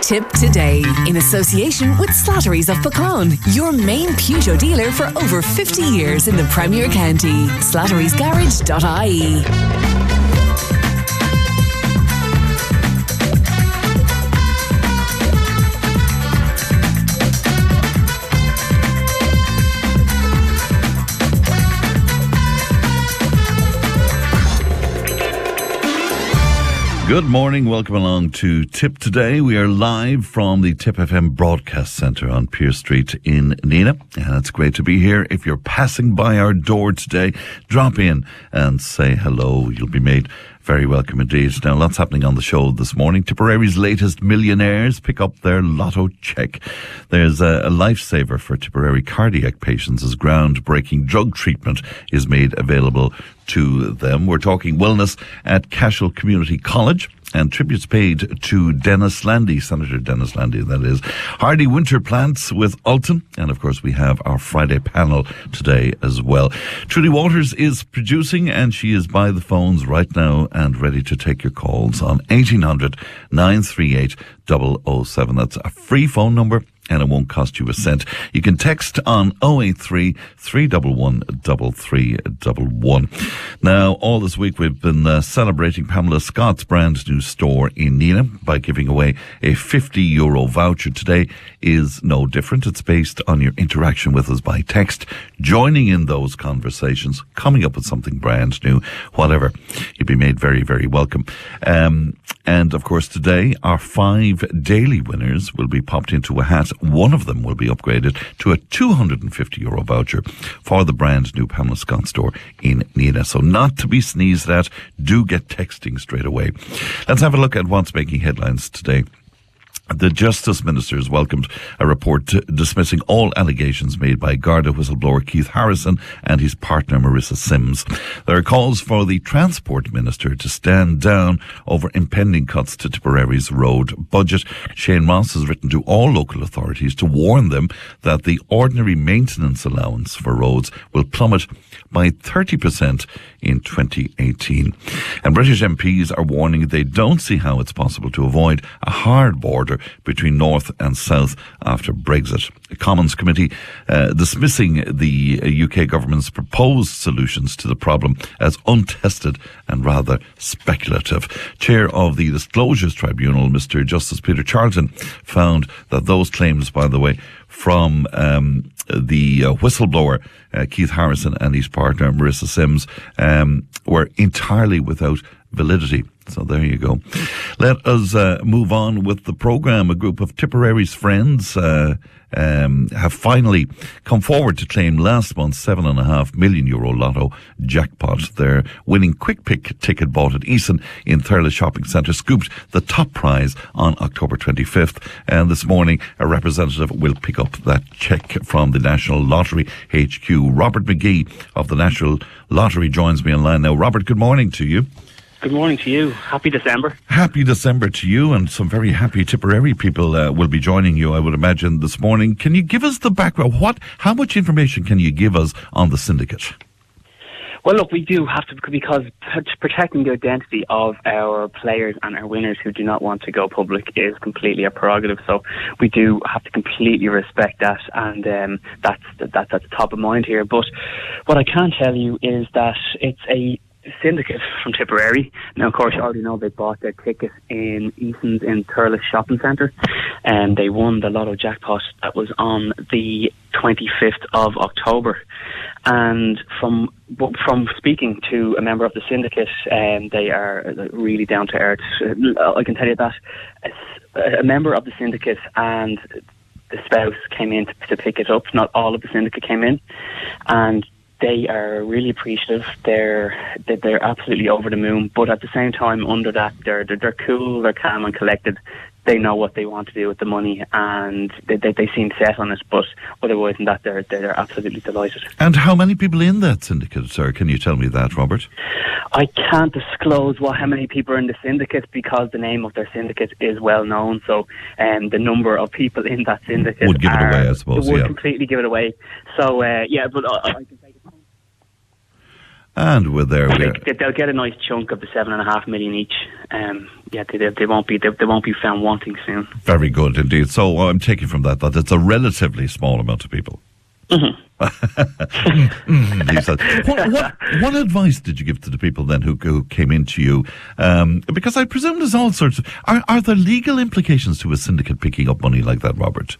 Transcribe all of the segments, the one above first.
Tip today in association with Slattery's of Pecan, your main Peugeot dealer for over 50 years in the Premier County. Slattery'sGarage.ie. Good morning, welcome along to Tip Today. We are live from the Tip FM Broadcast Centre on Pearse Street in Nenagh, and it's great to be here. If you're passing by our door today, drop in and say hello. You'll be made very welcome indeed. Now, lots happening on the show this morning. Tipperary's latest millionaires pick up their lotto check. There's a lifesaver for Tipperary cardiac patients as groundbreaking drug treatment is made available to them. We're talking wellness at Cashel Community College and tributes paid to Dennis Landy, Senator Dennis Landy, that is. Hardy Winter Plants with Ulton. And, of course, we have our Friday panel today as well. Trudy Waters is producing, and she is by the phones right now and ready to take your calls on 1800 938 007. That's a free phone number, and it won't cost you a cent. You can text on 083 311 3311. Now, all this week we've been celebrating Pamela Scott's brand new store in Nenagh by giving away a €50 voucher. Today is no different. It's based on your interaction with us by text, joining in those conversations, coming up with something brand new, whatever. You'll be made very, very welcome. And, of course, today our 5 daily winners will be popped into a hat. One of them will be upgraded to a €250 voucher for the brand new Pamela Scott store in Nenagh. So not to be sneezed at. Do get texting straight away. Let's have a look at what's making headlines today. The Justice Minister has welcomed a report dismissing all allegations made by Garda whistleblower Keith Harrison and his partner Marissa Sims. There are calls for the Transport Minister to stand down over impending cuts to Tipperary's road budget. Shane Ross has written to all local authorities to warn them that the ordinary maintenance allowance for roads will plummet by 30% in 2018. And British MPs are warning they don't see how it's possible to avoid a hard border between North and South after Brexit. The Commons Committee dismissing the UK government's proposed solutions to the problem as untested and rather speculative. Chair of the Disclosures Tribunal, Mr. Justice Peter Charlton, found that those claims, by the way, from the whistleblower Keith Harrison and his partner Marissa Sims were entirely without validity. So there you go. Let us move on with the programme. A group of Tipperary's friends have finally come forward to claim last month's €7.5 million lotto jackpot. Their winning quick pick ticket bought at Eason in Thurles Shopping Centre scooped the top prize on October 25th. And this morning, a representative will pick up that cheque from the National Lottery HQ. Robert McGee of the National Lottery joins me online now. Robert, good morning to you. Good morning to you. Happy December. Happy December to you, and some very happy Tipperary people will be joining you, I would imagine, this morning. Can you give us the background? How much information can you give us on the syndicate? Well, look, we do have to, because protecting the identity of our players and our winners who do not want to go public is completely a prerogative. So we do have to completely respect that, and that's top of mind here. But what I can tell you is that it's a syndicate from Tipperary. Now, of course, you already know they bought their ticket in Eason's in Thurles Shopping Centre, and they won the lotto jackpot that was on the 25th of October. And from speaking to a member of the syndicate, they are really down to earth. I can tell you that a member of the syndicate and the spouse came in to pick it up. Not all of the syndicate came in, and they are really appreciative. They're absolutely over the moon, but at the same time, under that, they're cool, they're calm and collected. They know what they want to do with the money, and they seem set on it. But otherwise than that, they're absolutely delighted. And how many people in that syndicate, sir? Can you tell me that, Robert? I can't disclose how many people are in the syndicate because the name of their syndicate is well known. So the number of people in that syndicate would give it away, I suppose. It would completely give it away. So but I can take it. And we're there. They'll get a nice chunk of the 7.5 million each. They won't be found wanting soon. Very good indeed. So I'm taking from that it's a relatively small amount of people. Mm-hmm. What advice did you give to the people then who came into you? Because I presume there's all sorts of... Are there legal implications to a syndicate picking up money like that, Robert?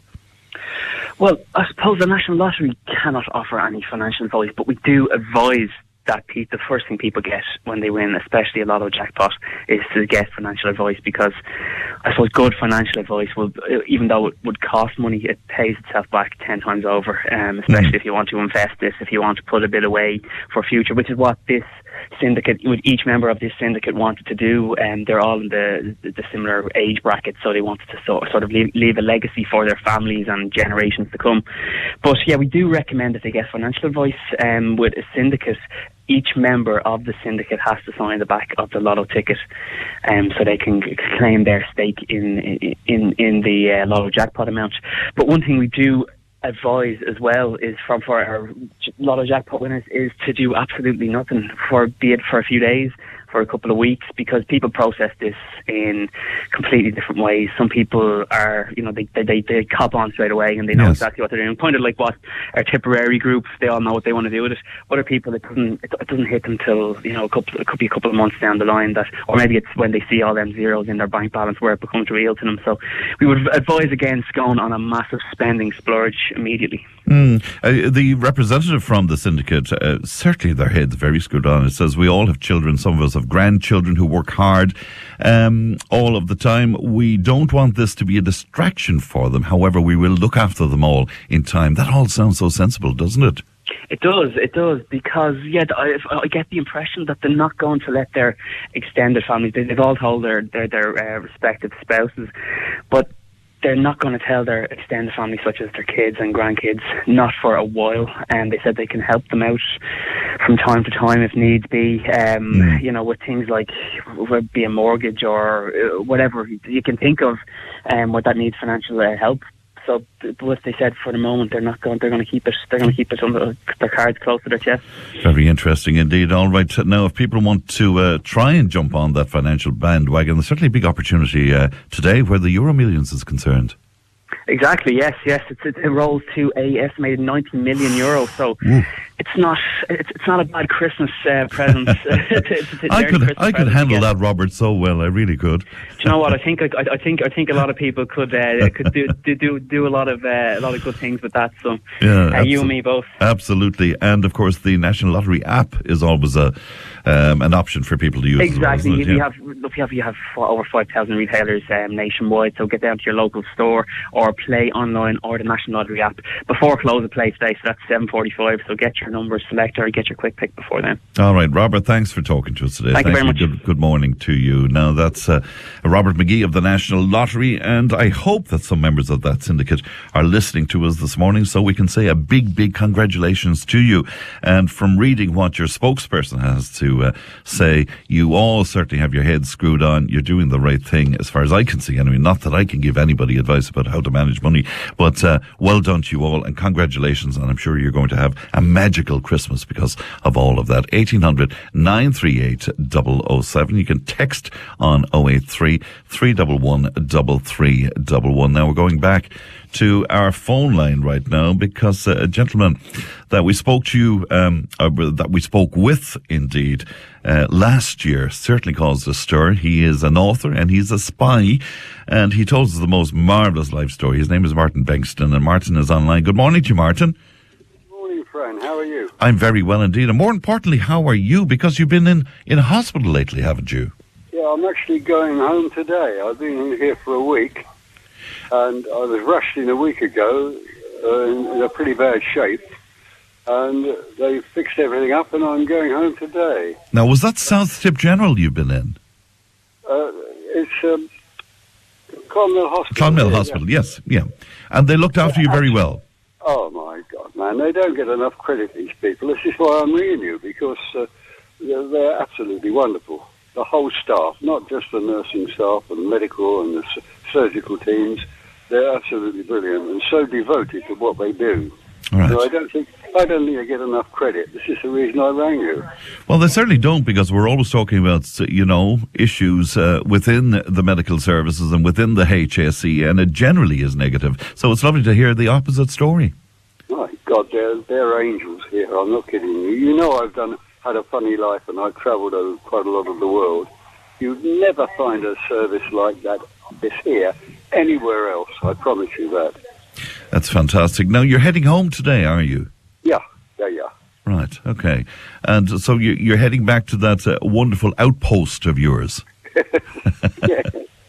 Well, I suppose the National Lottery cannot offer any financial advice, but we do advise that the first thing people get when they win, especially a lotto jackpot, is to get financial advice, because I suppose good financial advice will, even though it would cost money, it pays itself back 10 times over, especially if you want to invest this, if you want to put a bit away for future, which is what this syndicate, each member of this syndicate wanted to do, and they're all in the similar age bracket, so they wanted to sort of leave a legacy for their families and generations to come. But yeah, we do recommend that they get financial advice with a syndicate. Each member of the syndicate has to sign the back of the lotto ticket, so they can claim their stake in the lotto jackpot amount. But one thing we do advise as well is for our lotto jackpot winners is to do absolutely nothing, be it for a few days, for a couple of weeks, because people process this in completely different ways. Some people are, they cop on straight away and they know exactly what they're doing. Kind of like what our Tipperary group, they all know what they want to do with it. Other people, it doesn't hit them till, it could be a couple of months down the line, or maybe it's when they see all them zeros in their bank balance where it becomes real to them. So we would advise against going on a massive spending splurge immediately. The representative from the syndicate, certainly their head's very screwed on. It says we all have children, some of us have grandchildren who work hard all of the time. We don't want this to be a distraction for them. However, we will look after them all in time. That all sounds so sensible, doesn't it? It does, because I get the impression that they're not going to let their extended families, they've all told their respective spouses, but they're not going to tell their extended family, such as their kids and grandkids, not for a while. And they said they can help them out from time to time if needs be, with things like be a mortgage or whatever you can think of, what that needs financial help. So, what they said for the moment, they're going to keep it. They're going to keep it under their cards close to their chest. Very interesting indeed. All right, now if people want to try and jump on that financial bandwagon, there's certainly a big opportunity today where the Euro Millions is concerned. Exactly. Yes. It rolls to a estimated 90 million euro. So it's not a bad Christmas present. I could handle that, Robert, so well. I really could. Do you know what? I think a lot of people could do a lot of good things with that. So you and me both. Absolutely, and of course the National Lottery app is always an option for people to use. Exactly. As well, you have over 5,000 retailers nationwide. So get down to your local store or play online or the National Lottery app before close of play today. So that's 7:45. So get your number, select or get your quick pick before then. All right, Robert, thanks for talking to us today. Thank you very much. Good morning to you. Now, that's Robert McGee of the National Lottery, and I hope that some members of that syndicate are listening to us this morning so we can say a big congratulations to you. And from reading what your spokesperson has to say, you all certainly have your heads screwed on. You're doing the right thing as far as I can see anyway. Not that I can give anybody advice about how to manage money, but well done to you all and congratulations, and I'm sure you're going to have a magical Christmas because of all of that. 1800 938 007. You can text on 083 311 3311. Now we're going back to our phone line right now because a gentleman that we spoke to that we spoke with indeed last year certainly caused a stir. He is an author and he's a spy, and he told us the most marvellous life story. His name is Martin Bengtsson, and Martin is online. Good morning to you, Martin. Good morning, Fran. How are you? I'm very well indeed, and more importantly, how are you? Because you've been in a hospital lately, haven't you? Yeah, I'm actually going home today. I've been in here for a week, and I was rushed in a week ago in a pretty bad shape, and they fixed everything up, and I'm going home today. Now, was that South Tip General you've been in? It's Clonmel Hospital. Clonmel Hospital, yes, yeah. And they looked after you very well. Oh, my God, man. They don't get enough credit, these people. This is why I'm ringing you, because they're absolutely wonderful. The whole staff, not just the nursing staff and medical and the surgical teams, they're absolutely brilliant and so devoted to what they do. Right. So I don't think I get enough credit. This is the reason I rang you. Well, they certainly don't, because we're always talking about, issues within the medical services and within the HSE, and it generally is negative. So it's lovely to hear the opposite story. My God, they're angels here. I'm not kidding you. You know, I've had a funny life, and I've travelled over quite a lot of the world. You'd never find a service like this here anywhere else. I promise you that. That's fantastic. Now, you're heading home today, are you? Yeah. Right, okay. And so you're heading back to that wonderful outpost of yours. Yeah.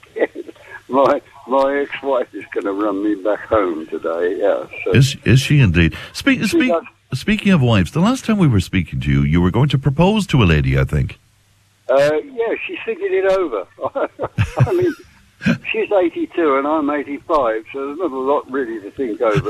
My ex-wife is going to run me back home today, yeah. So. Is she indeed? Speaking of wives, the last time we were speaking to you, you were going to propose to a lady, I think. Yeah, she's thinking it over. I mean, she's 82 and I'm 85, so there's not a lot really to think over.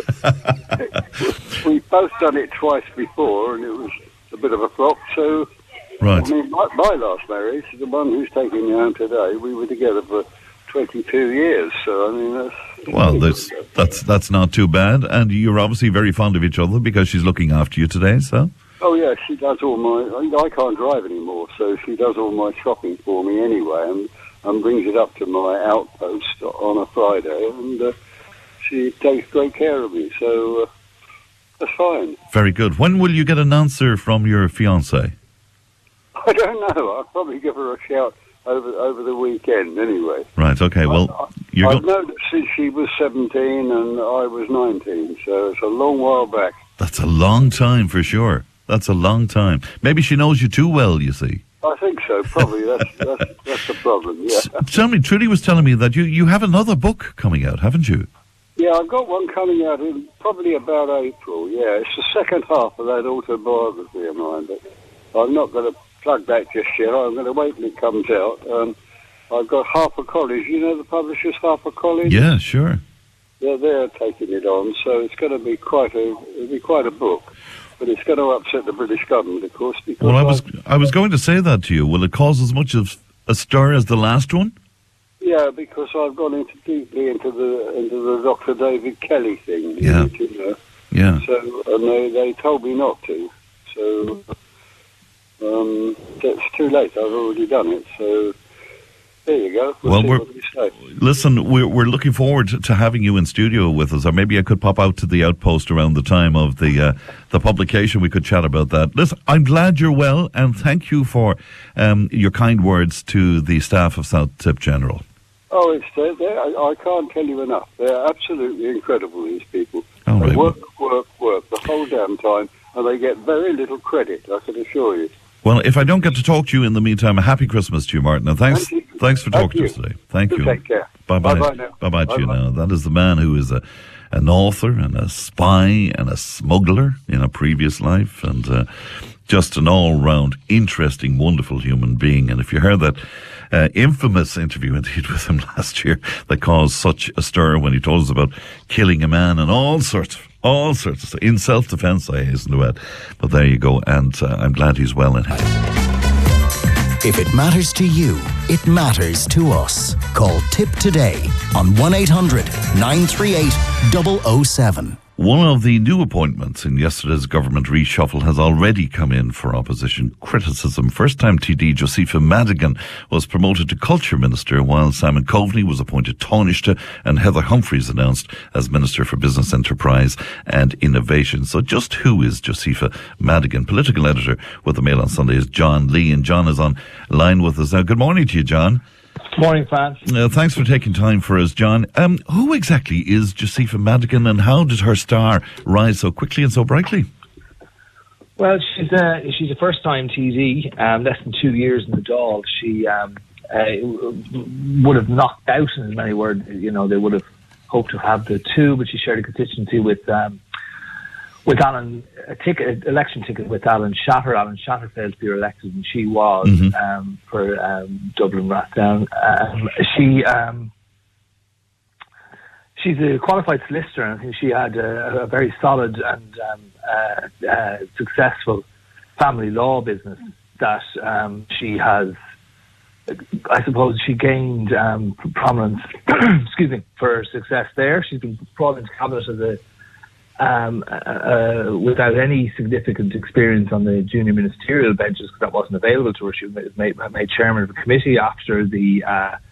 We've both done it twice before, and it was a bit of a flop. So, right. I mean, my last marriage, the one who's taking me home today, we were together for 22 years. So, I mean, that's not too bad. And you're obviously very fond of each other because she's looking after you today. So. Oh yeah, she does all my. I can't drive anymore, so she does all my shopping for me anyway, and brings it up to my outpost on a Friday, and she takes great care of me, so that's fine. Very good. When will you get an answer from your fiancée? I don't know. I'll probably give her a shout over the weekend anyway. Right, okay, well... I've known her since she was 17 and I was 19, so it's a long while back. That's a long time for sure. That's a long time. Maybe she knows you too well, you see. I think so, probably. That's the problem, yeah. Tell me, Trudy was telling me that you have another book coming out, haven't you? Yeah, I've got one coming out in probably about April, yeah. It's the second half of that autobiography of mine, but I'm not going to plug that just yet. I'm going to wait till it comes out. I've got HarperCollins. You know the publishers, HarperCollins? Yeah, sure. They're taking it on, so it's going to be quite a book. But it's going to upset the British government, of course. Because well, I was going to say that to you. Will it cause as much of a stir as the last one? Yeah, because I've gone deeply into the Dr. David Kelly thing. Yeah. You know? Yeah. So and they told me not to. So it's too late. I've already done it. So there you go. Listen, we're looking forward to having you in studio with us, or maybe I could pop out to the outpost around the time of the publication. We could chat about that. Listen, I'm glad you're well, and thank you for your kind words to the staff of South Tip General. Oh, I can't tell you enough. They're absolutely incredible, these people. All right. They work the whole damn time, and they get very little credit, I can assure you. Well, if I don't get to talk to you in the meantime, a happy Christmas to you, Martin. And thanks for talking to us today. Thank you. Take care. Bye-bye. Bye-bye now. Bye-bye to you now. That is the man who is an author and a spy and a smuggler in a previous life, and just an all-round interesting, wonderful human being. And if you heard that infamous interview indeed with him last year that caused such a stir when he told us about killing a man and all sorts of stuff. In self-defense, I hasten to add. But there you go, and I'm glad he's well in health. If it matters to you, it matters to us. Call Tip today on 1-800-938-007. One of the new appointments in yesterday's government reshuffle has already come in for opposition criticism. First-time TD Josepha Madigan was promoted to Culture Minister, while Simon Coveney was appointed Taoiseach and Heather Humphreys announced as Minister for Business Enterprise and Innovation. So just who is Josepha Madigan? Political editor with the Mail on Sunday is John Lee, and John is on line with us now. Good morning to you, John. Morning, Fran. Thanks for taking time for us, John. Who exactly is Josepha Madigan, and how did her star rise so quickly and so brightly? Well, she's a first-time TD, less than 2 years in the Dáil. She would have knocked out, in many words. You know, they would have hoped to have the two, but she shared a constituency with Alan, election ticket with Alan Shatter. Alan Shatter failed to be elected, and she was for Dublin Rathdown. She's a qualified solicitor, and I think she had a very solid and successful family law business that she has. I suppose she gained prominence, excuse me, for her success there. She's been brought into cabinet as a without any significant experience on the junior ministerial benches, because that wasn't available to her. She was made chairman of a committee after the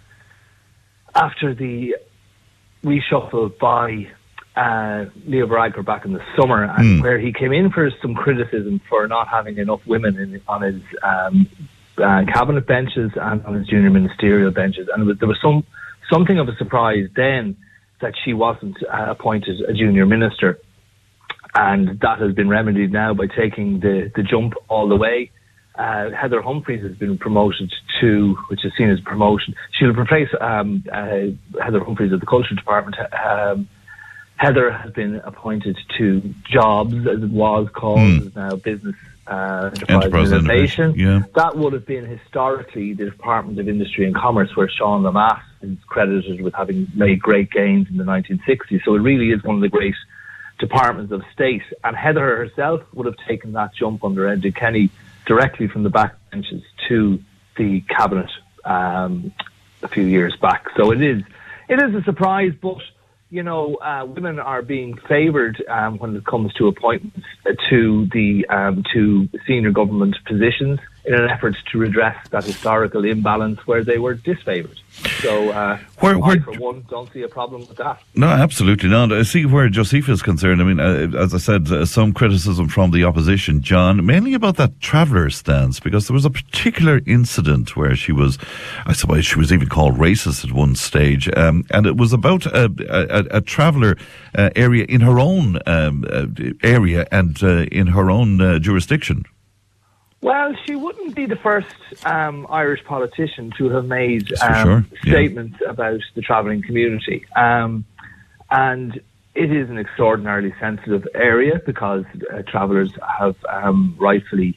reshuffle by Leo Varadkar back in the summer, and where he came in for some criticism for not having enough women on his cabinet benches and on his junior ministerial benches. And there was something of a surprise then that she wasn't appointed a junior minister. And that has been remedied now by taking the jump all the way. Heather Humphreys has been promoted to, which is seen as promotion. She'll replace Heather Humphreys at the Culture Department. Heather has been appointed to Jobs, as it was called, is now Business Enterprise Innovation. Yeah. That would have been historically the Department of Industry and Commerce, where Sean Lamass is credited with having made great gains in the 1960s. So it really is one of the great departments of state, and Heather herself would have taken that jump under Enda Kenny directly from the backbenches to the cabinet a few years back. So it is a surprise, but women are being favoured when it comes to appointments to the to senior government positions in an effort to redress that historical imbalance where they were disfavoured. So I, for one, don't see a problem with that. No, absolutely not. I see where Josepha is concerned. I mean, as I said, some criticism from the opposition, John, mainly about that traveller stance, because there was a particular incident where she was, I suppose she was even called racist at one stage, and it was about a traveller area in her own area and in her own jurisdiction. Well, she wouldn't be the first Irish politician to have made statements about the travelling community. And it is an extraordinarily sensitive area because travellers have rightfully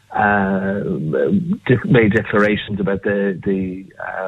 made declarations about the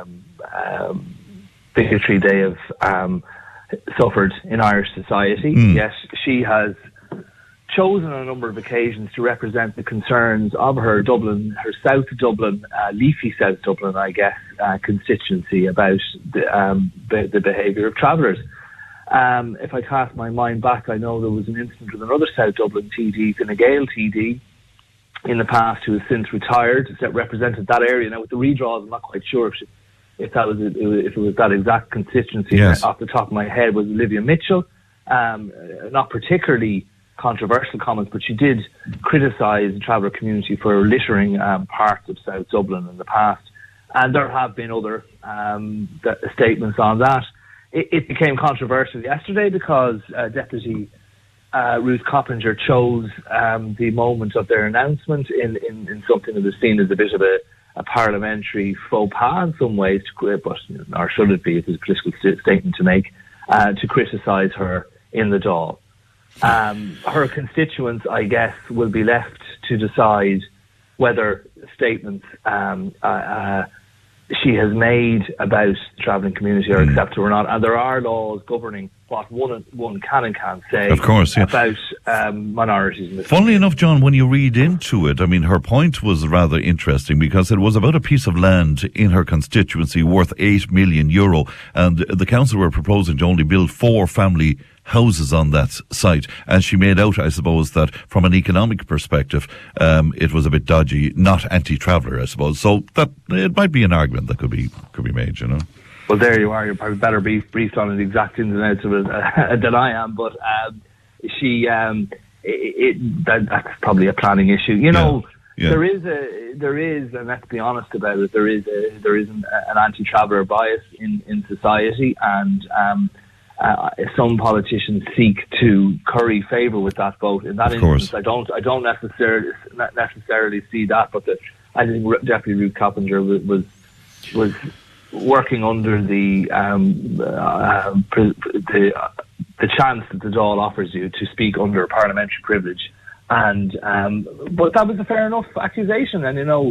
bigotry they have suffered in Irish society. Yes, she has chosen on a number of occasions to represent the concerns of her South Dublin, leafy South Dublin, I guess, constituency about the behaviour of travellers. If I cast my mind back, I know there was an incident with another South Dublin TD, Fine Gael TD, in the past, who has since retired, that represented that area. Now, with the redraws, I'm not quite sure if it was that exact constituency. Yes. Off the top of my head was Olivia Mitchell, not particularly controversial comments, but she did criticise the traveller community for littering parts of South Dublin in the past, and there have been other statements on that. It became controversial yesterday because Deputy Ruth Coppinger chose the moment of their announcement in something that was seen as a bit of a parliamentary faux pas in some ways, or should it be, if it's a political statement to make, to criticise her in the Dáil. Her constituents, I guess, will be left to decide whether statements she has made about the travelling community are acceptable or not. And there are laws governing what one can and can't say about minorities in this country. Funnily enough, John, when you read into it, I mean, her point was rather interesting because it was about a piece of land in her constituency worth €8 million, and the council were proposing to only build 4 family houses on that site, and she made out, I suppose, that from an economic perspective, it was a bit dodgy, not anti-traveller, I suppose. So that it might be an argument that could be made, you know. Well, there you are. You're probably better briefed on the exact ins and outs of it than I am. But that's probably a planning issue. You know, there is, and let's be honest about it. There is an anti-traveller bias in society, and some politicians seek to curry favour with that vote. In that instance, I don't necessarily see that, but I think Deputy Ruth Coppinger was working under the chance that the Dáil offers you to speak under parliamentary privilege, and but that was a fair enough accusation, and you know.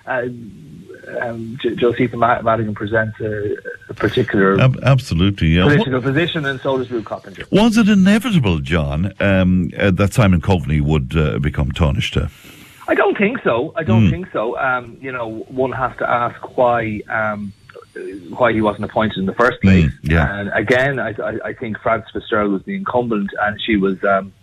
Josepha Madigan presents a particular political position, and so does Ruth Coppinger. Was it inevitable, John, that Simon Coveney would become Taoiseach too? I don't think so. You know, one has to ask why he wasn't appointed in the first place. And again, I think Frances Fitzgerald was the incumbent, and she was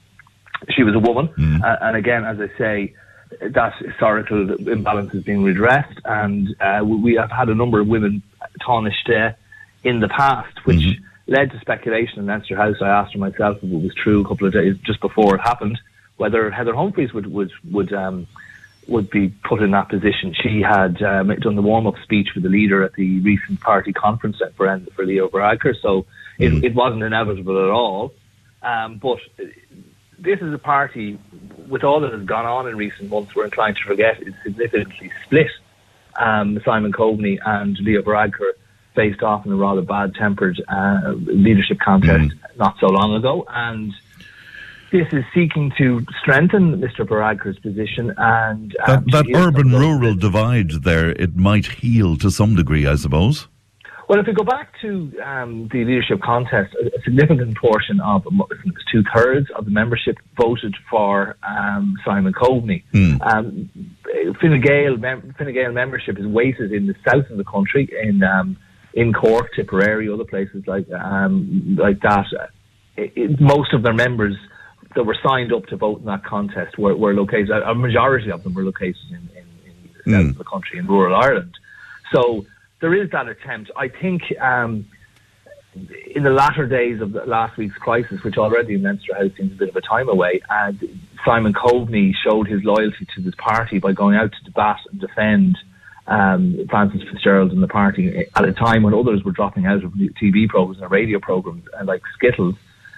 she was a woman. And again, as I say, that historical imbalance is being redressed, and we have had a number of women tarnished in the past, which led to speculation in Leinster House. I asked her myself if it was true a couple of days just before it happened, whether Heather Humphreys would be put in that position. She had done the warm-up speech for the leader at the recent party conference for Leo Varadkar, so it wasn't inevitable at all. But this is a party, with all that has gone on in recent months, we're inclined to forget it's significantly split. Simon Coveney and Leo Varadkar faced off in a rather bad-tempered leadership contest not so long ago, and this is seeking to strengthen Mr. Varadkar's position. And that urban-rural divide there, it might heal to some degree, I suppose. Well, if we go back to the leadership contest, a significant portion of, it was 2/3 of the membership voted for Simon Coveney. Fine Gael membership is weighted in the south of the country, in Cork, Tipperary, other places like that. Most of their members that were signed up to vote in that contest were located. A majority of them were located in the south of the country, in rural Ireland. So there is that attempt. I think in the latter days of last week's crisis, which already in Leinster House seems a bit of a time away, Simon Coveney showed his loyalty to his party by going out to debat and defend Francis Fitzgerald and the party at a time when others were dropping out of TV programmes and radio programmes like Skittles.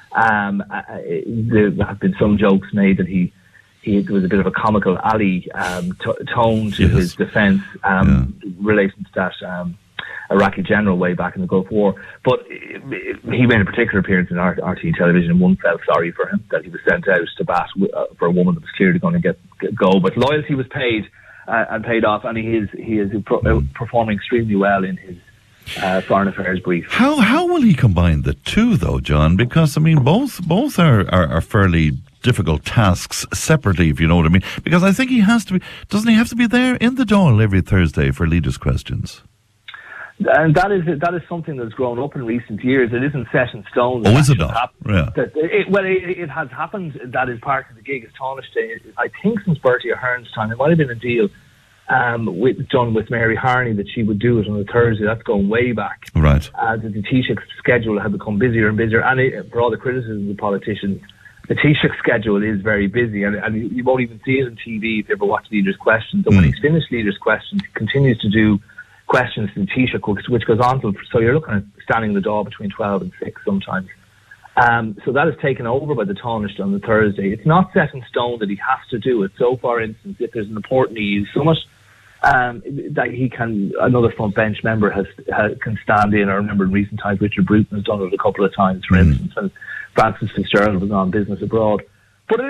There have been some jokes made that there was a bit of a comical alley tone to his defence relating to that Iraqi general way back in the Gulf War. But he made a particular appearance in RT television, and one felt sorry for him that he was sent out to bat for a woman that was clearly going to get go. But loyalty was paid and paid off, and he is performing extremely well in his foreign affairs brief. How will he combine the two, though, John? Because I mean, both are fairly difficult tasks separately, if you know what I mean. Because I think he has to be. Doesn't he have to be there in the Dáil every Thursday for leaders' questions? And that is something that's grown up in recent years. It isn't set in stone. Oh, is it not? Yeah. It has happened. That is part of the gig. As Tánaiste, I think since Bertie Ahern's time, it might have been a deal done with Mary Harney that she would do it on a Thursday. That's going way back. Right. The Taoiseach schedule had become busier and busier, and for all the criticism of the politicians, the Taoiseach schedule is very busy, and you won't even see it on TV if you ever watch Leaders' Questions. And when he's finished Leaders' Questions, he continues to do questions to the Taoiseach, which goes on till, so you're looking at standing in the door between 12 and 6 sometimes. So that is taken over by the Tánaiste on the Thursday. It's not set in stone that he has to do it. So, for instance, if there's an important EU summit, that he can, another front bench member can stand in. I remember in recent times Richard Bruton has done it a couple of times, for instance, when Francis Fitzgerald was on Business Abroad. But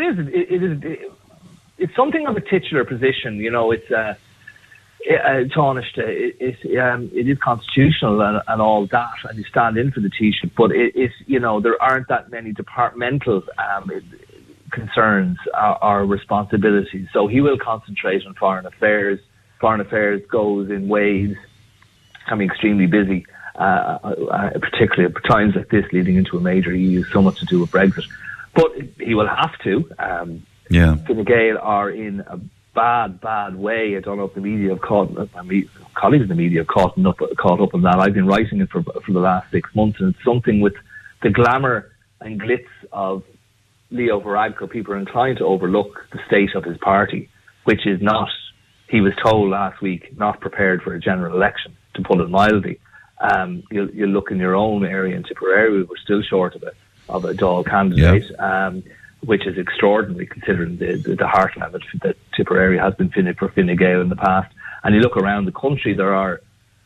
it's something of a titular position. You know, it's Tánaiste. It is constitutional and all that, and you stand in for the Taoiseach. But there aren't that many departmental concerns or responsibilities. So he will concentrate on foreign affairs. Foreign affairs goes in waves, can be extremely busy, particularly at times like this leading into a major EU summit to do with Brexit. But he will have to. Fine Gael are in a bad way. I don't know if the media have colleagues in the media have caught up on that. I've been writing it for the last 6 months, and it's something with the glamour and glitz of Leo Varadkar. People are inclined to overlook the state of his party, which is not, he was told last week, not prepared for a general election, to put it mildly. You look in your own area in Tipperary, we're still short of a Dáil candidate, which is extraordinary considering the heartland that Tipperary has been for Fine Gael in the past. And you look around the country, there are,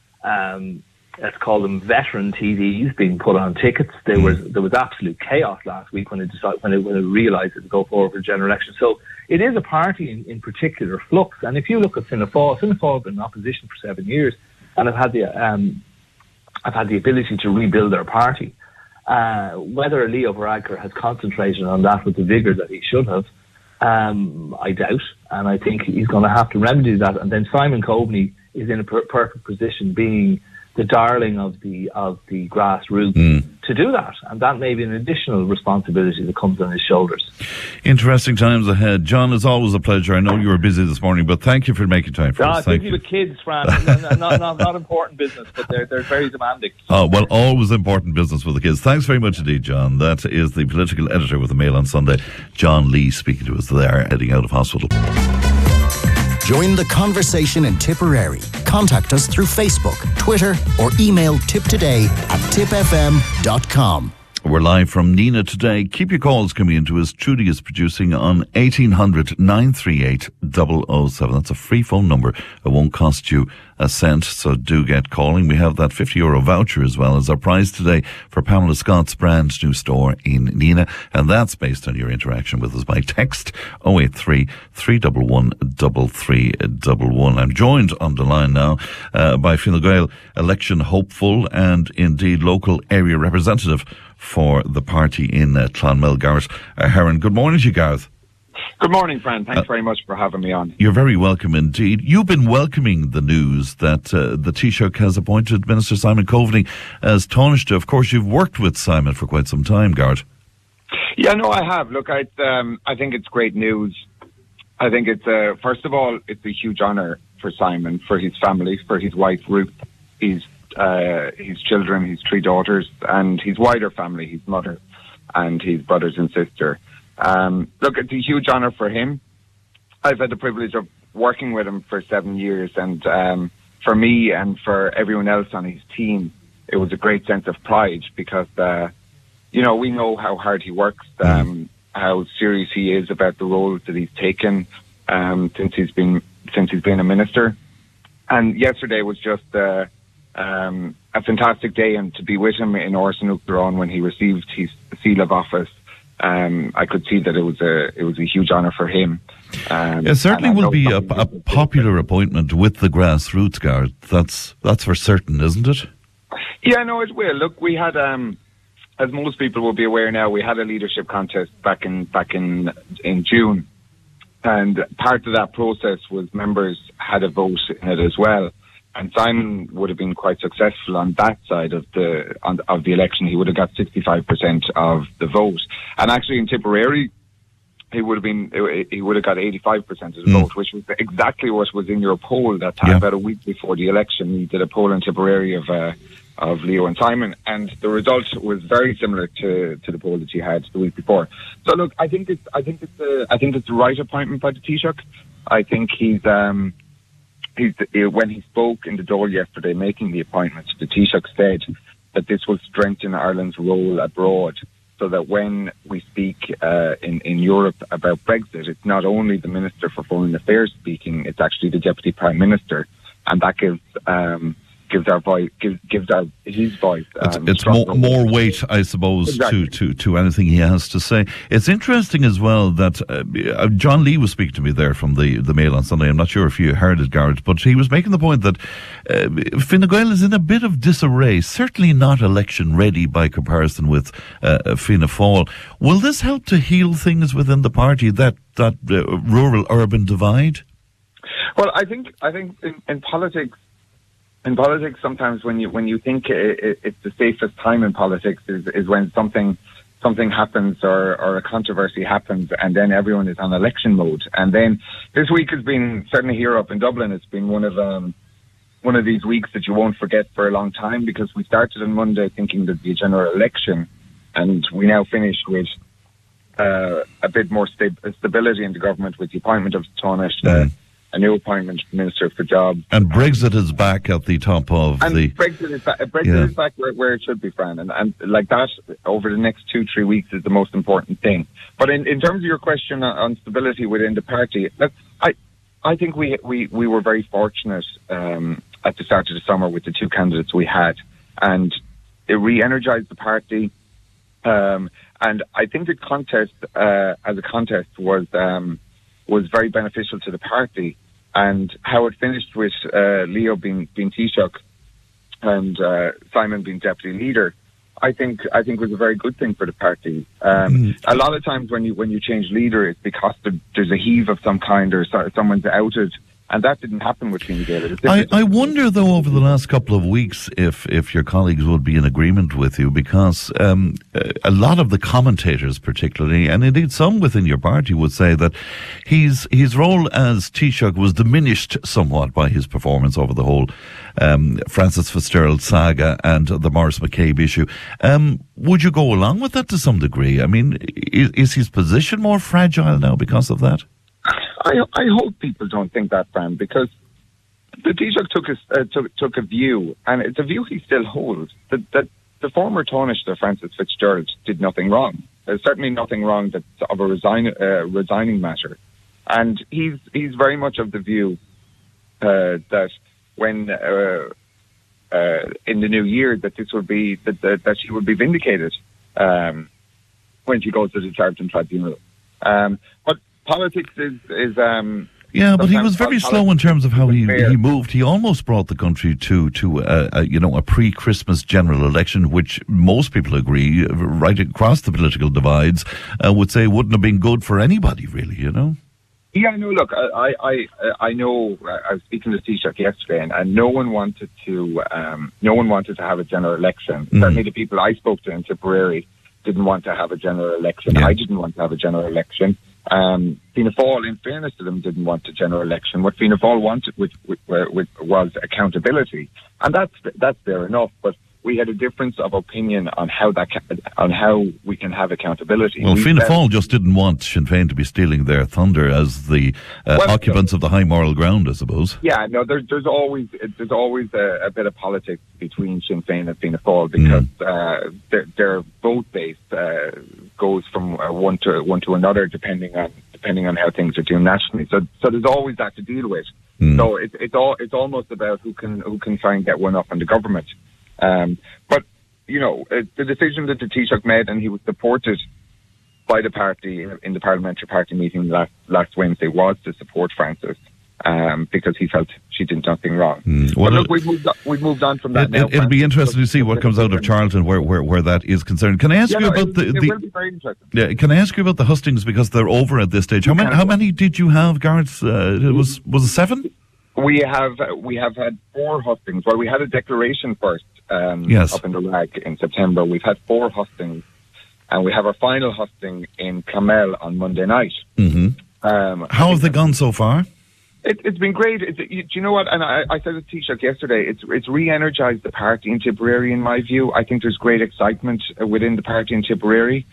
let's call them veteran TDs being put on tickets. There was absolute chaos last week when it realised it would go forward for a general election. So it is a party in particular flux. And if you look at Fianna Fáil have been in opposition for 7 years, and have had the ability to rebuild their party. Whether Leo Varadkar has concentrated on that with the vigour that he should have, I doubt, and I think he's going to have to remedy that. And then Simon Coveney is in a perfect position, being the darling of the grassroots, to do that, and that may be an additional responsibility that comes on his shoulders. Interesting times ahead. John, it's always a pleasure. I know you were busy this morning, but thank you for making time for us. Busy with kids, Fran. not important business, but they're very demanding. Oh, well, always important business with the kids. Thanks very much indeed, John. That is the political editor with the Mail on Sunday, John Lee, speaking to us there, heading out of hospital. Join the conversation in Tipperary. Contact us through Facebook, Twitter, or email tiptoday@tipfm.com. We're live from Nina today. Keep your calls coming into us. Trudy is producing on 1800 938 007. That's a free phone number. It won't cost you a cent, so do get calling. We have that €50 voucher as well as our prize today for Pamela Scott's brand new store in Nina, and that's based on your interaction with us by text 083 311 3311. I'm joined on the line now by Fine Gael election hopeful and indeed local area representative for the party in Clonmel, Gareth Heron. Good morning to you, Gareth. Good morning, Fran. Thanks very much for having me on. You're very welcome indeed. You've been welcoming the news that the Taoiseach has appointed Minister Simon Coveney as Taoiseach. Of course, you've worked with Simon for quite some time, Gareth. Yeah, no, I have. Look, I think it's great news. I think it's, first of all, it's a huge honour for Simon, for his family, for his wife, Ruth, his children, his 3 daughters, and his wider family, his mother and his brothers and sister. Look, it's a huge honour for him. I've had the privilege of working with him for 7 years, and for me and for everyone else on his team, it was a great sense of pride because, we know how hard he works, how serious he is about the roles that he's taken since he's been a minister. And yesterday was just a fantastic day, and to be with him in Orsanuk when he received his seal of office, I could see that it was a huge honour for him. It certainly will be a popular appointment with the grassroots, Gareth. That's for certain, isn't it? Yeah, no, it will. Look, we had, as most people will be aware now, we had a leadership contest back in June, and part of that process was members had a vote in it as well. And Simon would have been quite successful on that side of the election. He would have got 65% of the vote, and actually in Tipperary, he would have got 85% of the vote, which was exactly what was in your poll that time. About a week before the election, you did a poll in Tipperary of Leo and Simon, and the result was very similar to the poll that you had the week before. So look, I think it's the right appointment by the Taoiseach. I think when he spoke in the Dáil yesterday, making the appointment, the Taoiseach said that this will strengthen Ireland's role abroad, so that when we speak in Europe about Brexit, it's not only the Minister for Foreign Affairs speaking, it's actually the Deputy Prime Minister, and that gives his voice. It's more weight, I suppose, exactly, to anything he has to say. It's interesting as well that John Lee was speaking to me there from the Mail on Sunday. I'm not sure if you heard it, Garrett, but he was making the point that Fine Gael is in a bit of disarray, certainly not election ready by comparison with Fianna Fáil. Will this help to heal things within the party, that rural-urban divide? Well, I think in politics. In politics, sometimes when you think it's the safest time in politics is when something happens or a controversy happens, and then everyone is on election mode. And then this week has been, certainly here up in Dublin, it's been one of these weeks that you won't forget for a long time, because we started on Monday thinking there'd be a general election, and we now finished with a bit more stability in the government with the appointment of Taoiseach. A new appointment, Minister for Jobs. And Brexit is back at the top of Brexit is back where it should be, Fran. And like that, over the next 2-3 weeks is the most important thing. But in terms of your question on stability within the party, I think we were very fortunate at the start of the summer with the 2 candidates we had. And it re-energised the party. And I think the contest, as a contest, was very beneficial to the party, and how it finished with Leo being Taoiseach and Simon being deputy leader, I think was a very good thing for the party. A lot of times when you change leader, it's because there's a heave of some kind, or someone's outed, And that didn't happen with Fine Gael. I wonder, though, over the last couple of weeks, if your colleagues would be in agreement with you, because a lot of the commentators, particularly, and indeed some within your party, would say that his role as Taoiseach was diminished somewhat by his performance over the whole Francis Fitzgerald saga and the Maurice McCabe issue. Would you go along with that to some degree? I mean, is his position more fragile now because of that? I hope people don't think that, Bram, because the Taoiseach took a view, and it's a view he still holds, that the former Taoiseach, Francis Fitzgerald, did nothing wrong. There's certainly nothing wrong that's of a resigning matter. And he's very much of the view that when in the new year that this would be that she would be vindicated when she goes to the Charlton Tribunal. But politics is yeah, but he was very slow in terms of how he moved. He almost brought the country to a pre-Christmas general election, which most people agree, right across the political divides, would say wouldn't have been good for anybody, really. Yeah, no. Look, I know. I was speaking to Taoiseach yesterday, and no one wanted to have a general election. Certainly, the people I spoke to in Tipperary didn't want to have a general election. Yeah. I didn't want to have a general election. Fianna Fáil, in fairness to them, didn't want a general election. What Fianna Fáil wanted was accountability, and that's fair enough. But we had a difference of opinion on how we can have accountability. Well, Fianna Fáil just didn't want Sinn Féin to be stealing their thunder as the occupants of the high moral ground, I suppose. Yeah, no, there's always a bit of politics between Sinn Féin and Fianna Fáil because their vote base goes from one to another depending on how things are doing nationally. So there's always that to deal with. So it's almost about who can try and get one up on the government. But the decision that the Taoiseach made, and he was supported by the party in the parliamentary party meeting last Wednesday, was to support Frances because he felt she did nothing wrong. Well, but look, we've moved on from that now. It'll be interesting to see what comes out of Charlton where that is concerned. Can I ask you about it will be very interesting. Yeah, can I ask you about the hustings because they're over at this stage? How many did you have, Gareth? Was it 7? We have had 4 hustings. Well, we had a declaration first up in the Rag in September. We've had 4 hustings, and we have our final husting in Clonmel on Monday night. How have they gone so far? It's been great. Do you know what? And I said to Taoiseach yesterday, it's re-energised the party in Tipperary, in my view. I think there's great excitement within the party in Tipperary.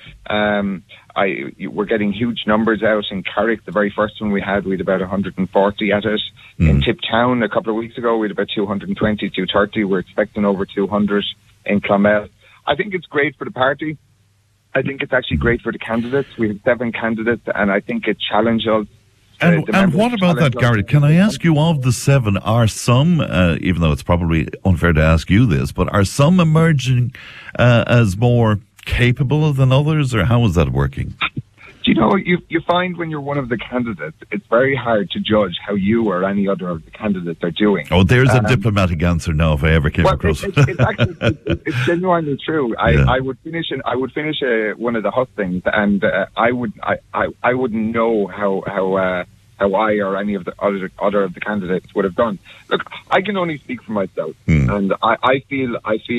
We're getting huge numbers out in Carrick. The very first one we had about 140 at it. In Tiptown a couple of weeks ago, we had about 220, 230. We're expecting over 200 in Clonmel. I think it's great for the party. I think it's actually great for the candidates. We have 7 candidates, and I think it challenges us. And what about that, Gary? Can I ask you, of the 7, are some, even though it's probably unfair to ask you this, but are some emerging as more capable than others, or how is that working? Do you know, you find when you're one of the candidates, it's very hard to judge how you or any other of the candidates are doing. Oh, there's a diplomatic answer now if I ever came across it. It's genuinely true. I would finish one of the hustings, and I wouldn't know how I or any of the other of the candidates would have done. Look, I can only speak for myself, and I feel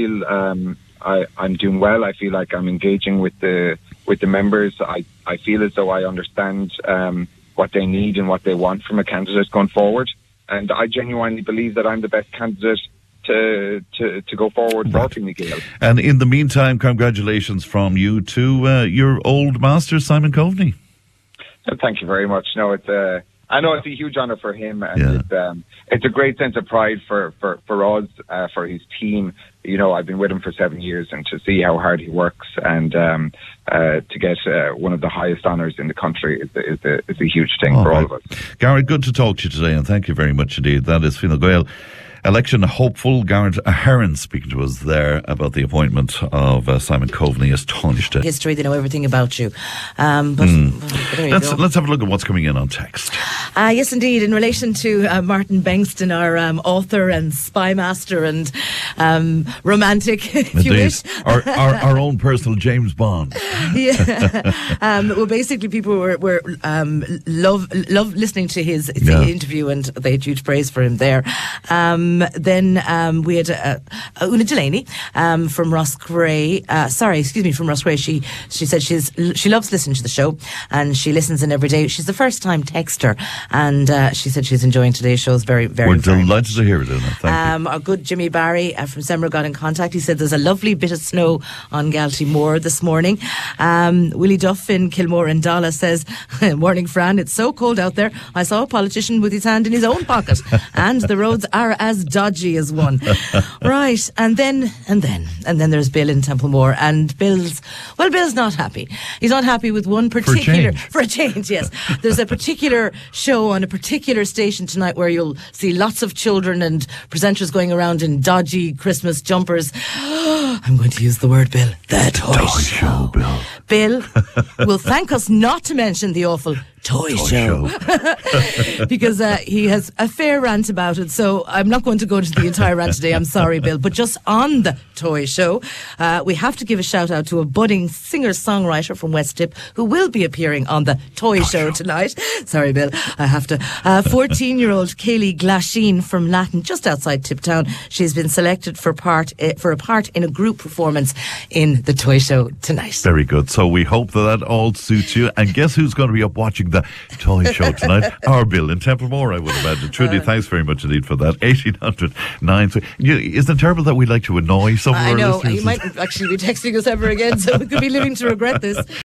I'm doing well. I feel like I'm engaging with the members. I feel as though I understand what they need and what they want from a candidate going forward, and I genuinely believe that I'm the best candidate to go forward for Fine Gael. And in the meantime, congratulations from you to your old master, Simon Coveney. Thank you very much. No, I know it's a huge honour for him, and it's a great sense of pride for us, for his team. You know, I've been with him for 7 years, and to see how hard he works and to get one of the highest honours in the country is a huge thing for all of us. Gary, good to talk to you today, and thank you very much indeed. That is Fine Gael election hopeful Garrett Ahearn speaking to us there about the appointment of Simon Coveney as Taoiseach. History, they know everything about you. But there you go. Let's have a look at what's coming in on text. Yes, indeed. In relation to Martin Bengston, our author and spy master and romantic, if you wish. Our own personal James Bond. Yeah. Well, basically, people were love listening to his interview, and they had huge praise for him there. Then we had Una Delaney from Roscrea. From Roscrea. She said she loves listening to the show, and she listens in every day. She's a first-time texter, and she said she's enjoying today's shows very, very, We're very delighted to hear it, Una. Thank you. Our good Jimmy Barry from Semra got in contact. He said there's a lovely bit of snow on Galtee Moor this morning. Willie Duff in Kilmore and Dalla says, morning Fran, it's so cold out there. I saw a politician with his hand in his own pocket, and the roads are as dodgy as one. Right, and then there's Bill in Templemore, and Bill's not happy. He's not happy with one particular... For a change, yes. There's a particular show on a particular station tonight where you'll see lots of children and presenters going around in dodgy Christmas jumpers. I'm going to use the word, Bill. The Toy Show. Bill will thank us not to mention the awful Toy Show. Because he has a fair rant about it, so I'm not going to go into the entire rant today. I'm sorry, Bill. But just on the Toy Show, we have to give a shout out to a budding singer-songwriter from West Tip who will be appearing on the Toy Show tonight. Sorry, Bill, I have to. 14-year-old Kaylee Glasheen from Latin, just outside Tiptown. She's been selected for a part in a group performance in the Toy Show tonight. Very good. So we hope that all suits you. And guess who's going to be up watching the Toy Show tonight? Our Bill in Templemore, I would imagine. Trudy, thanks very much indeed for that. 1800 9. Isn't it terrible that we like to annoy some of our listeners? I know. You might actually be texting us ever again, so we could be living to regret this.